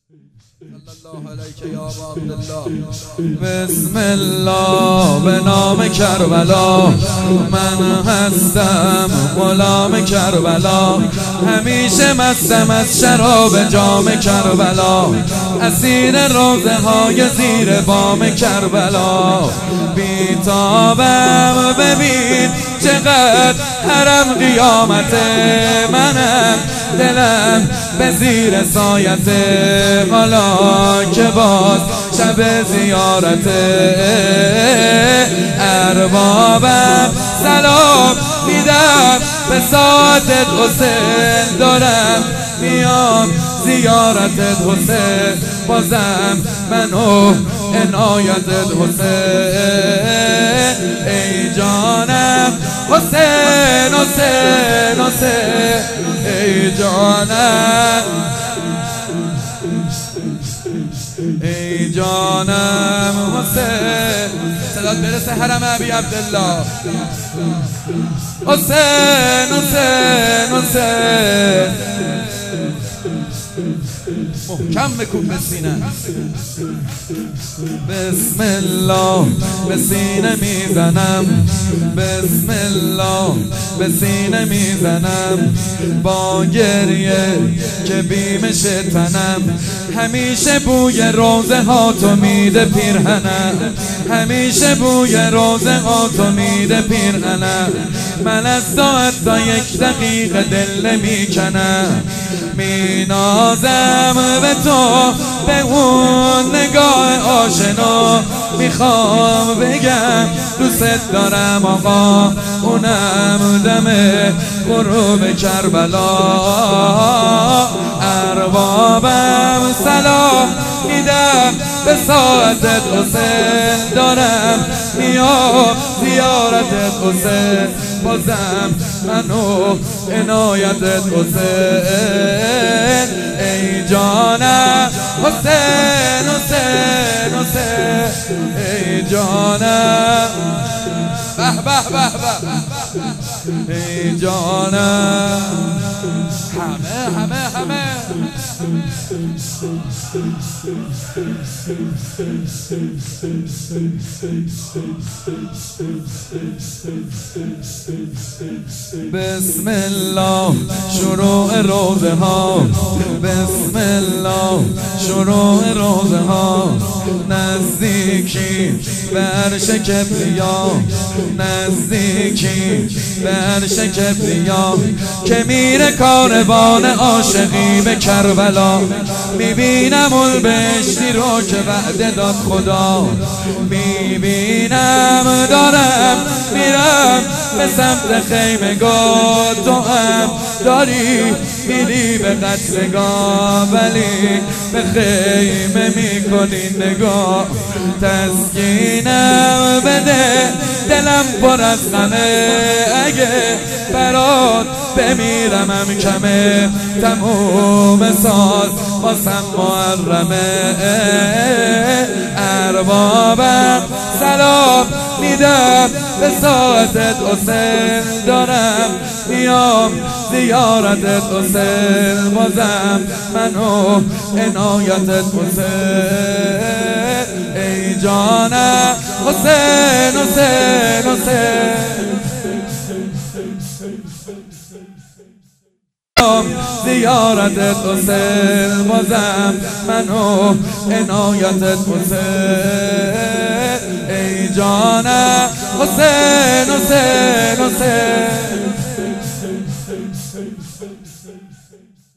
الله علیک یا ابا عبدالله. بسم الله به نام کربلا، من هستم غلام کربلا. همیشه مستم از شراب جام کربلا، اسیر روضه های زیر بام کربلا. بیتابم ببین چقدر حرم قیامت منم، دلم به زیر سایت، حالا که باز شب زیارت. اربابم سلام میدم به ساعتت حسین، دارم میام زیارتت حسین، بازم منو عنایتت حسین. ای جانم حسین حسین حسین، ای جانم ای جانم حسین. صدات برسه حرم ابی عبدالله. حسین حسین حسین، محکم بکوب به سینه. بسم الله به سینه میزنم، بسم الله به سینه میزنم، با گریه که بیمش تنم. همیشه بوی روزه ها تو میده پیرهنم، همیشه بوی روزه ها تو میده پیرهنم. من از تو حتی یک دقیقه دل نمیکنم، مینازم به تو به اون نگاه آشنا. میخوام بگم دوست دارم آقا، اونم دم غروب کربلا. اربابم سلام میدم به ساعتت حسین، دارم میام زیارتت حسین، بازم منو عنایتت حسین. ای جانم حسین حسین حسین، ای جانم به به به به، ای جانم همه بسم الله شروع روزه ها، بسم الله شروع روزه ها. نزدیکی به عرش کبریا، نزدیکی به عرش کبریا، که میره کاروان عاشقی به کربلا. میبینم اون بهشتی رو که وعده داد خدا، میبینم دارم میرم به سمت خیمگاه. تو هم داری میری به قتلگاه، ولی به خیمه میکنی نگاه. تسکینم بده دلم پر از غمه، اگه برات بمیرمم کمه. تموم سال واسم محرمه. اربابم سلام میدم به ساعتت حسین، دارم میام زیارتت حسین، بازم منو عنایتت حسین. ای جانم حسین حسین حسین، زیارتت حسین، بازم منو عنایتت حسین. ای جانم حسین حسین حسین.